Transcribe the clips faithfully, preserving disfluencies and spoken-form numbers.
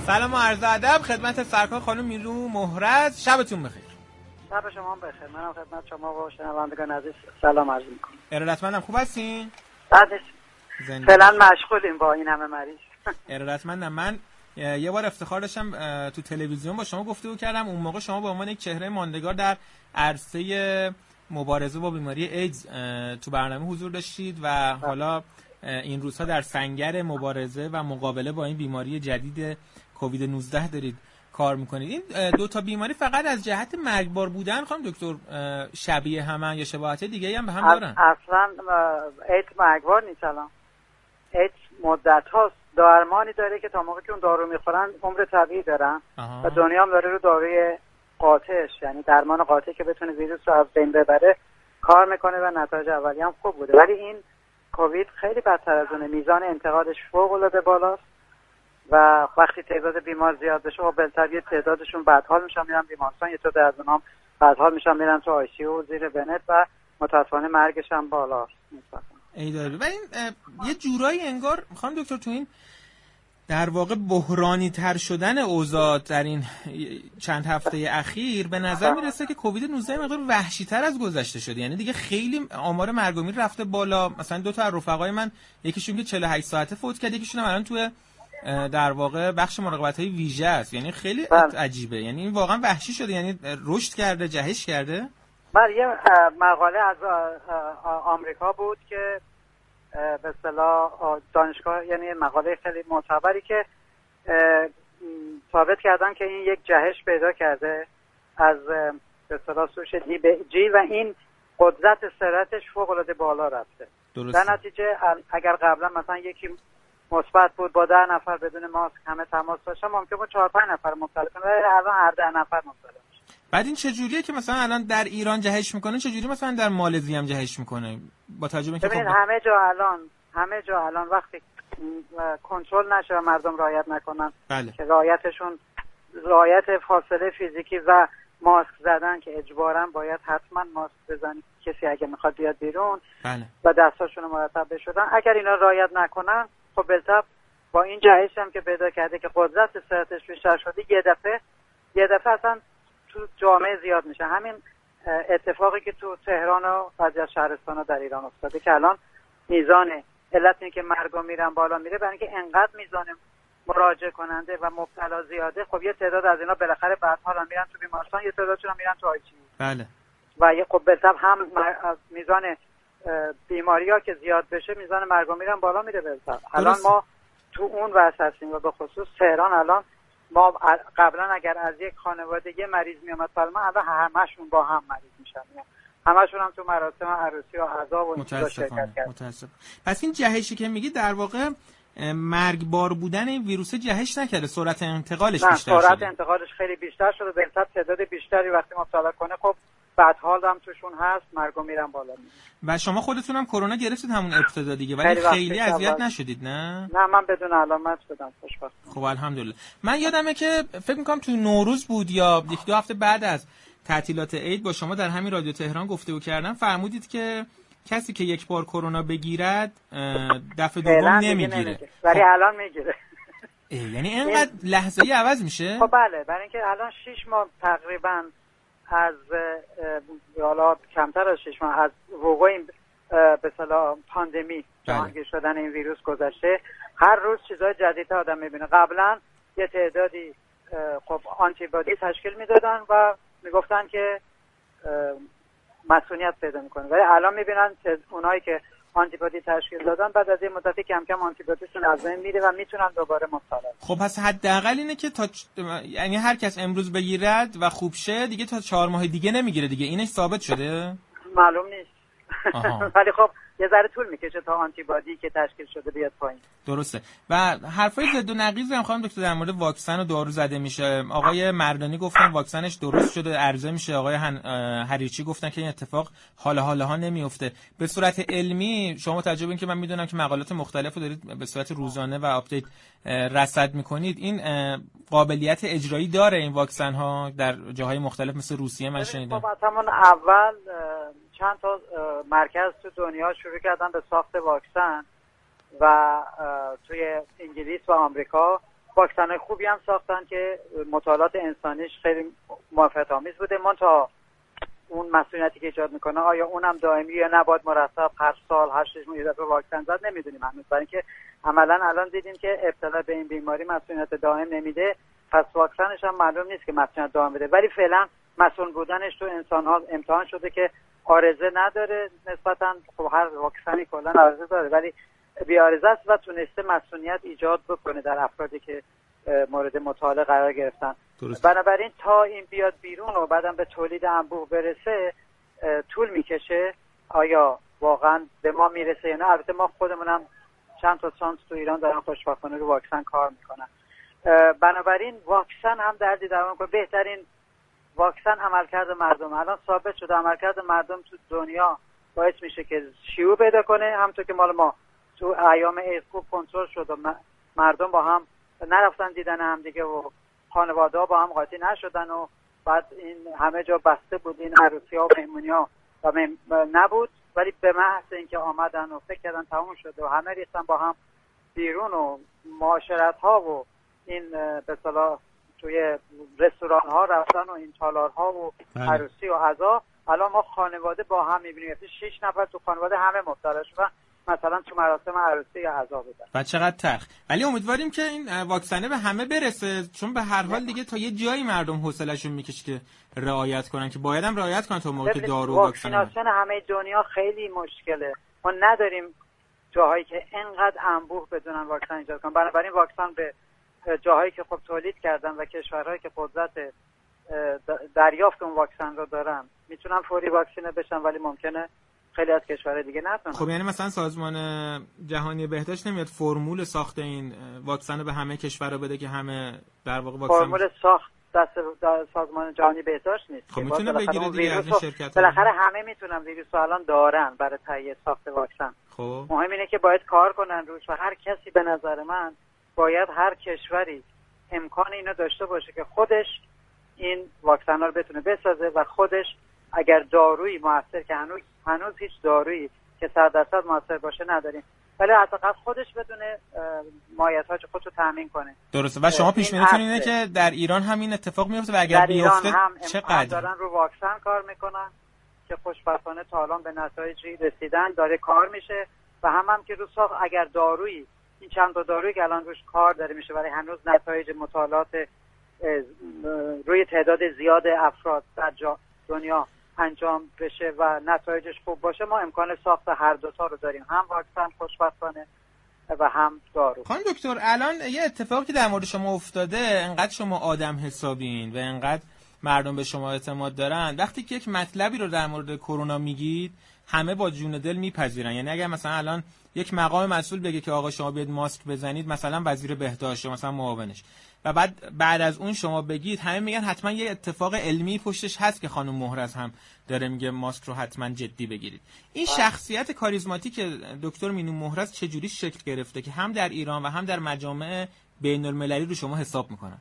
سلام و عرض ادب خدمت سرکار خانم میرو مهرز. شبتون بخیر. شب شما بخیر. منم خدمت شما و شنوندگان عزیز سلام عرض می‌کنم. ارادتمندم. خوب هستین؟ بعدش فعلا مشغولیم با این همه مریض. ارادتمندم. من یه بار افتخار داشتم تو تلویزیون با شما گفتگو کردم. اون موقع شما به عنوان یک چهره ماندگار در عرصه مبارزه با بیماری ایدز تو برنامه حضور داشتید و حالا این روزها در سنگر مبارزه و مقابله با این بیماری جدید کووید نوزده دارید کار میکنید. این دو تا بیماری فقط از جهت مرگبار بودن خانم دکتر شبیه همن یا شباهت دیگه هم به هم دارن؟ اصلا ایدز مرگبار نیست. الان ایدز مدت هاست درمانی داره که تا موقعی که اون دارو میخورن عمر طبیعی دارن. آها. و دنیا هم داره رو داروی قاطعش، یعنی درمان قاطع که بتونه ویروس رو از بین ببره کار میکنه و نتایج اولی هم خوب بوده. ولی این کووید خیلی بدتر از اونه. میزان انتقادش فوق العاده بالاست و وقتی تعداد بیمار زیاد بشه و بالتر یه تعدادشون بدحال میشن میرن بیمارستان، یه تعداد از اونام بدحال میشن میرن تو آی سی یو زیر بنت و متاسفانه مرگش هم بالاست. ای داره. و این یه جورایی انگار خانم دکتر تو این در واقع بحرانی تر شدن اوضاع در این چند هفته اخیر به نظر میرسه که کووید نوزده مقدار وحشی تر از گذشته شده. یعنی دیگه خیلی آمار مرگ و میر رفته بالا. مثلا دو تا از رفقای من یکیشون که چهل و هشت ساعته فوت کرد، یکیشون هم الان توی در واقع بخش مراقبت‌های ویژه است. یعنی خیلی عجیبه. یعنی این واقعا وحشی شده. یعنی رشد کرده، جهش کرده. بله، یه مقاله از آمریکا بود که به اصطلاح دانشگاه، یعنی مقاله خیلی معتبری که ثابت کردن که این یک جهش پیدا کرده از به اصطلاح سوش دی به جی و این قدرت سرعتش فوق العاده بالا رفته. در نتیجه اگر قبلا مثلا یکی مثبت بود با ده نفر بدون ماسک همه تماس داشتن، ممکن بود چهار پنج نفر مبتلا کنه، ولی الان هر ده نفر مبتلا میشه. بعد این چجوریه که مثلا الان در ایران جهش میکنه، چجوری مثلا در مالزی هم جهش میکنه؟ با توجه به اینکه خب همه جا الان همه جا الان وقتی کنترل نشه و مردم رعایت نکنن، بله. که رعایتشون رعایت فاصله فیزیکی و ماسک زدن که اجباراً باید حتما ماسک بزنن کسی اگه میخواد بیاد بیرون، بله. و دستاشون مرتب بشدن، اگر اینا رعایت نکنن خب بالتالي با این جهش هم که پیدا کرده که قدرت سرعتش بیشتر شده، یه دفعه یه دفعه اصلا تو جامعه زیاد میشه. همین اتفاقی که تو تهران و بعضی از شهرستان‌ها در ایران افتاده که الان میزان علت اینه که مرگ و میرن بالا میره، برای اینکه انقدر میزان مراجعه کننده و مبتلا زیاده. خب یه تعداد از اینا بالاخره بعدها هم میرن تو بیمارستان، یه تعدادشون هم میرن تو آی سی یو. بله. و یه خب بالتالي هم میزان بیماری‌ها که زیاد بشه میزان مرگ و میرن بالا میره بالتالي. الان ما تو اون وضع هستیم و به خصوص تهران الان ما قبلا اگر از یک خانواده یه مریض میومد سلمان، الان همشون با هم مریض میشن، همشون هم تو مراسم عروسی و عزا و این چیزا شرکت کردن. متاسفم. پس این جهشی که میگی در واقع مرگبار بودن این ویروس جهش نکرده، سرعت انتقالش بیشتر شده. سرعت انتقالش خیلی بیشتر شده، به حساب تعداد بیشتری وقتی مبتلا کنه خب بدحال هم توشون هست، مرگ و میرن بالا میره. و شما خودتون هم کرونا گرفتید همون ابتدا دیگه، ولی خیلی, خیلی اذیت نشدید نه؟ نه من بدون علامت شدم خوشبخت. خب الحمدلله. من یادمه که فکر می‌کنم تو نوروز بود یا یک دو هفته بعد از تعطیلات عید با شما در همین رادیو تهران گفتگو کردم، فرمودید که کسی که یک بار کرونا بگیرد دفعه دوم نمیگیره، ولی الان میگیره. یعنی اینقدر لحظه‌ای عوض میشه؟ خب بله، برای اینکه الان شش ماه تقریبا از حالا کمتر از شش ماه از وقوع این به اصطلاح پاندمی، جهانگیر شدن این ویروس گذشته، هر روز چیزای جدید آدم میبینه. قبلا یه تعدادی خب آنتی بادی تشکیل میدادن و میگفتن که مسئولیت پیدا میکنه، ولی الان میبینن اونایی که آنتی بادی تشکیل دادن بعد از این مدتی کم کم آنتی بادیشون از بین میره و میتونن دوباره مبتلا. خب پس حداقل اینه که تا چ... یعنی هر کس امروز بگیرد و خوب شه دیگه تا چهار ماه دیگه نمیگیره دیگه، اینش ثابت شده؟ معلوم نیست. ولی خب یه ذره طول میکشه تا آنتی بادی که تشکیل شده بیاد پایین. درسته. و حرفای ضد و نقیض هم خانم دکتر در مورد واکسن و دارو زده میشه. آقای مردانی گفتن واکسنش درست شده، عرضه میشه. آقای هن... هریچی گفتن که این اتفاق حالا حالا ها نمیفته. به صورت علمی شما تجربه این که من میدونم که مقالات مختلفو دارید به صورت روزانه و آپدیت رصد میکنید، این قابلیت اجرایی داره این واکسن ها در جاهای مختلف مثل روسیه؟ من شنیدم خب همون اول چند تا مرکز تو دنیا شروع کردن به ساخت واکسن و توی انگلیس و آمریکا واکسن خوبی هم ساختن که مطالعات انسانیش خیلی موفقیت آمیز بوده. من تا اون مسئولیتی که ایجاد میکنه آیا اونم دائمی یا نباید مرتب هر سال هر شش ماه یه دفعه واکسن زد نمیدونیم هنوز، برای اینکه عملا الان دیدیم که ابتلا به این بیماری مسئولیت دائم نمیده، پس واکسنش هم معلوم نیست که مسئولیت دائم بده. ولی فعلا مسئول بودنش تو انسان ها امتحان شده که عارضه نداره، نسبتا خب هر واکسنی کلا عارضه داره ولی بی‌عارضه است و تونسته مسئولیت ایجاد بکنه در افرادی که مورد مطالعه قرار گرفتن. درست. بنابراین تا این بیاد بیرون و بعدم به تولید انبوه برسه طول میکشه. آیا واقعا به ما میرسه یا نه؟ البته ما خودمونم چند تا سانس تو ایران دارن خوشبختانه رو واکسن کار میکنن. بنابراین واکسن هم دردی درمان میکنه. بهترین واکسن عملکرد مردم. الان ثابت شده عملکرد مردم تو دنیا باعث میشه که شیوع پیدا کنه، همونطور که مال ما تو ایام ایدز خوب کنترل شد و مردم با هم نرفتن دیدن هم دیگه و خانواده ها با هم قاطی نشدن و بعد این همه جا بسته بود، این عروسی ها و مهمونی ها و نبود، ولی به محض اینکه آمدن و فکر کردن تموم شده و همه ریختن با هم بیرون و معاشرت ها و این به اصطلاح توی رستوران ها رفتن و این تالار ها و عروسی و عزا، الان ما خانواده با هم میبینیم شش نفر تو خانواده همه مبتلا شدن مثلا تو مراسم عروسی یا عزا بودن. و چقدر تلخ. ولی امیدواریم که این واکسنه به همه برسه، چون به هر حال دیگه تا یه جایی مردم حوصله‌شون میکشه که رعایت کنن، که باید هم رعایت کنن تا موقع که دارو و واکسن. واکسیناسیون همه دنیا خیلی مشکله. ما نداریم جاهایی که اینقدر انبوه بدونن واکسن ایجاد کنن. بنابراین واکسن به جاهایی که خب تولید کردن و کشورهایی که قدرت دریافت اون واکسن رو دارن میتونن فوری واکسینه بشن، ولی ممکنه خیلی از کشورهای دیگه نتونن. خب یعنی مثلا سازمان جهانی بهداشت نمیاد فرمول ساخت این واکسن رو به همه کشورها بده که همه در واقع واکسن فرمول ساخت دست سازمان جهانی بهداشت نیست. خب میتونه بگیره دیگه از این شرکت. بالاخره همه میتونن ویروس رو الان دارن برای تهیه ساخت واکسن. خب مهم اینه که باید کار کنن روش و هر کسی به نظر من باید هر کشوری امکان اینو داشته باشه که خودش این واکسن ها رو بتونه بسازه و خودش اگر دارویی موثر، که هنوز هنوز هیچ دارویی که صد درصد موثر باشه نداریم، ولی حداقل خودش بدونه مایعاتش خودشو تامین کنه. درسته. و شما پیش بینیتون اینه که در ایران هم این اتفاق میفته و اگر بیفته چقدر دارن رو واکسن کار میکنن که خوشبختانه تا الان به نتایجی رسیدن، داره کار میشه و هم هم که رو ساخت اگر دارویی این چند تا دارویی که الان روش کار داره میشه ولی هنوز نتایج مطالعات روی تعداد زیاد افراد در دنیا انجام بشه و نتایجش خوب باشه، ما امکان ساخت هر دو تا رو داریم، هم واکسن خوشبختانه و هم دارو. خانم دکتر الان یه اتفاقی در مورد شما افتاده، انقدر شما آدم حسابین و انقدر مردم به شما اعتماد دارن، وقتی که یک مطلبی رو در مورد کرونا میگید همه با جون دل میپذیرن. یعنی اگر مثلا الان یک مقام مسئول بگه که آقا شما بیاید ماسک بزنید، مثلا وزیر بهداشت مثلا معاونش، و بعد بعد از اون شما بگید، همه میگن حتما یه اتفاق علمی پشتش هست که خانم مهرز هم داره میگه ماسک رو حتما جدی بگیرید. این شخصیت کاریزماتیک دکتر مینو مهرز چجوری شکل گرفته که هم در ایران و هم در مجامع بین المللی رو شما حساب میکنن؟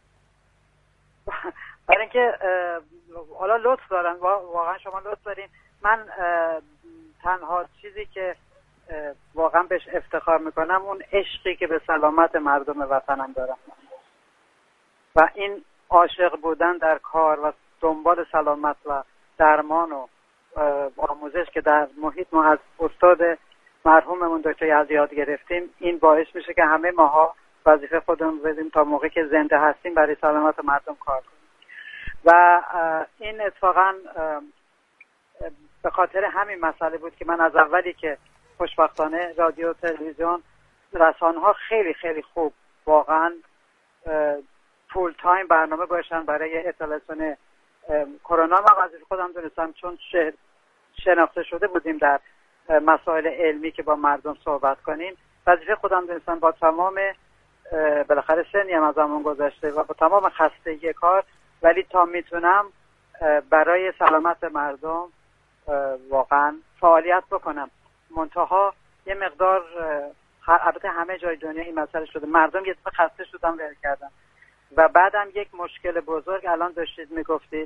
برای اینکه حالا لطف دارن، واقعا شما لطف دارین. من تنها چیزی که واقعا بهش افتخار میکنم اون عشقی که به سلامت مردم وطنم دارم و این عاشق بودن در کار و دنبال سلامت و درمان و آموزش که در محیط ما از استاد مرحوممون دکتر یزدی یاد گرفتیم، این باعث میشه که همه ماها وظیفه خودمون بدیم تا موقعی که زنده هستیم برای سلامت مردم کار کنیم. و این اتفاقا به خاطر همین مسئله بود که من از اولی که خوشبختانه رادیو تلویزیون رسانه‌ها خیلی خیلی خوب واقعا فول تایم برنامه باشن برای اطلاع رسانی کرونا، من وظیفه خودم دونستم چون شناخته شده بودیم در مسائل علمی که با مردم صحبت کنیم، وظیفه خودم دونستم با تمام بالاخره سنی هم از زمان گذشته و با تمام خستگی کار، ولی تا میتونم برای سلامت مردم واقعا فعالیت بکنم. منتها یه مقدار البته همه جای دنیا این مسئله شده، مردم یه دفعه خسته شدن ول کردن و بعدم یک مشکل بزرگ الان داشتید میگفتید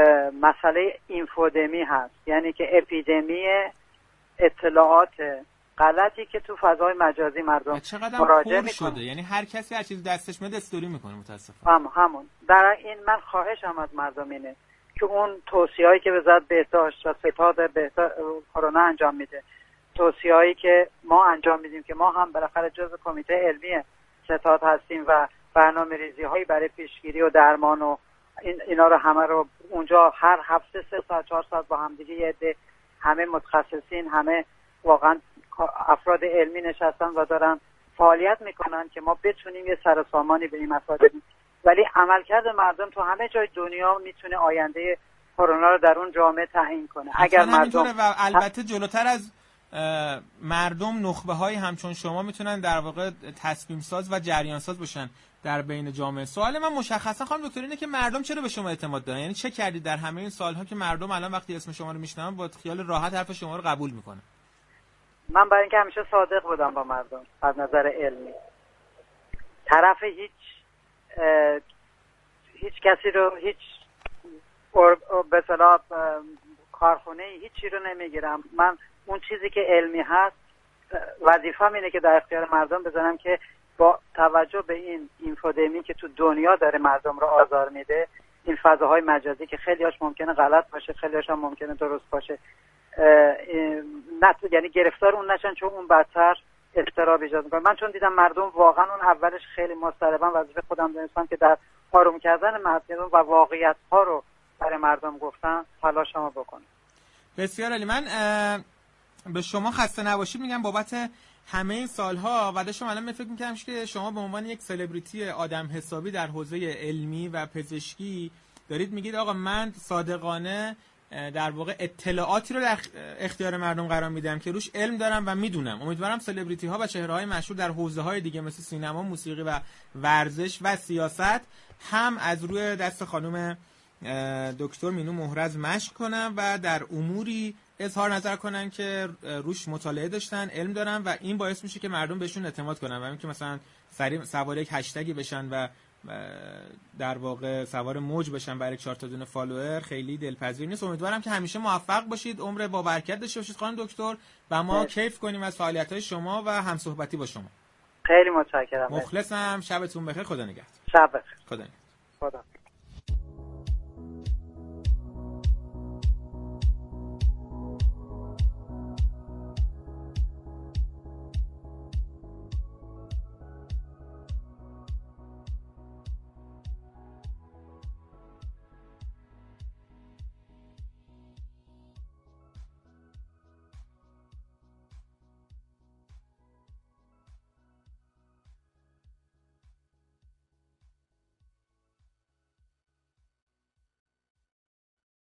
مسئله اینفودمی هست، یعنی که اپیدمی اطلاعات غلطی که تو فضای مجازی مردم مراجعه میکنه، یعنی هر کسی هر چیزی دستش میاد استوری میکنه متاسفانه. هم همون در این من خواهشم از مردم اینه که اون توصیه‌ای که وزارت بهداشت و ستاد بهداشت کرونا انجام میده، توصیه‌ای که ما انجام میدیم که ما هم بالاخره جزو کمیته علمی ستاد هستیم و برنامه‌ریزی‌هایی برای پیشگیری و درمان و این اینا رو همه رو اونجا هر هفته سه ساعت چهار ساعت با هم دیگه یه عده همه متخصصین، همه واقعا افراد علمی نشستن و دارن فعالیت میکنن که ما بتونیم یه سر و سامانی به این مسائل بدیم. ولی عملکرد مردم تو همه جای دنیا میتونه آینده کرونا رو در اون جامعه تعیین کنه. اگر مردم و البته جلوتر از مردم نخبه های همچون شما میتونن در واقع تصمیم ساز و جریان ساز بشن در بین جامعه. سوال من مشخصا خانم دکتر اینه که مردم چرا به شما اعتماد دارن؟ یعنی چه کردید در همه این سالها که مردم الان وقتی اسم شما رو میشنون با خیال راحت حرف شما رو قبول میکنن؟ من برای اینکه همیشه صادق بودم با مردم از نظر علمی. طرف هیچ هیچ کسی رو هیچ به اصطلاح کارخونه هیچی رو نمیگیرم. من اون چیزی که علمی هست وظیفه‌م اینه که در اختیار مردم بذارم که با توجه به این اینفودمی که تو دنیا داره مردم رو آزار میده، این فضاهای مجازی که خیلی‌هاش ممکنه غلط باشه، خیلی‌هاش هم ممکنه درست باشه، نه یعنی گرفتار اون نشن چون اون بدتر اضطراب ایجاد میکنه. من چون دیدم مردم واقعا اون اولش خیلی مضطربن، وظیفه خودم دونستم که در آروم کردن مردم و واقعیت ها رو برای مردم گفتن تلاشمو بکنم. بسیار عالی. من به شما خسته نباشید میگم بابت همه این سالها و داشتم الان فکر می‌کردم که شما به عنوان یک سلبریتی آدم حسابی در حوزه علمی و پزشکی دارید میگید آقا من صادقانه در واقع اطلاعاتی رو در اختیار مردم قرار میدم که روش علم دارم و میدونم. امیدوارم سلبریتی ها و چهره های مشهور در حوزه های دیگه مثل سینما، موسیقی و ورزش و سیاست هم از روی دست خانم دکتر مینو مهرز مشق کنن و در اموری اظهار نظر کنن که روش مطالعه داشتن، علم دارن و این باعث میشه که مردم بهشون اعتماد کنن و اینکه مثلا سوار یک هشتگی بشن و در واقع سوار موج بشن برای چهار تا دونه فالوور خیلی دلپذیر نیست. امیدوارم که همیشه موفق باشید، عمر با برکت داشته باشید خانم دکتر و ما کیف کنیم از فعالیت‌های شما و همصحبتی با شما. خیلی متشکرم. مخلصم. شبتون بخیر. خدا نگهدار. شب بخیر. خدا نگهدار. خدا